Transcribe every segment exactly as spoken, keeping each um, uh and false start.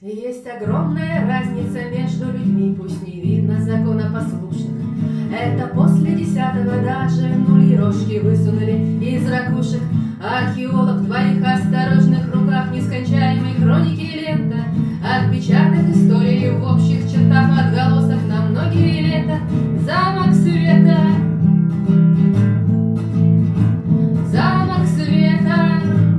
Есть огромная разница между людьми, пусть не видно законопослушных. Это после десятого даже нули рожки высунули из ракушек. Археолог в твоих осторожных руках нескончаемой хроники и лента отпечаток истории в общих чертах, отголосок на многие лета. Замок света, замок света,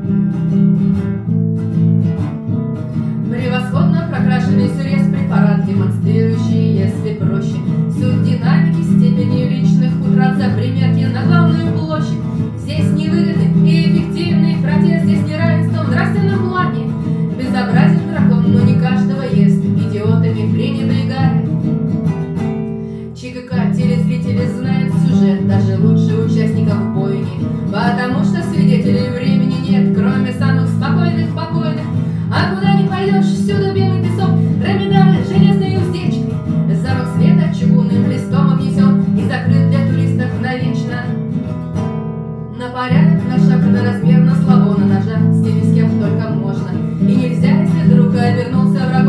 превосходно прокрашенный срез, препарат, демонстрирующий, если проще, суть динамики, степени личных утрат за примерки на главную площадь. Здесь невыгодный и эффективный протест, здесь неравенство в нравственном плане. Безобразен дракон, но не каждого ест, идиотами пренебрегает. ЧГК телезрители знают сюжет, даже лучше участников бойни, потому что свидетелей времени нет, кроме самых спокойных покойных. А куда не пойдешь, всюду белый песок, дромедары железной уздечкой. Замок света чугунным листом обнесен и закрыт для туристов навечно. На порядок, на шаг, на размер, на слабо, на ножа, с теми, с кем только можно. И нельзя, если вдруг обернулся враг.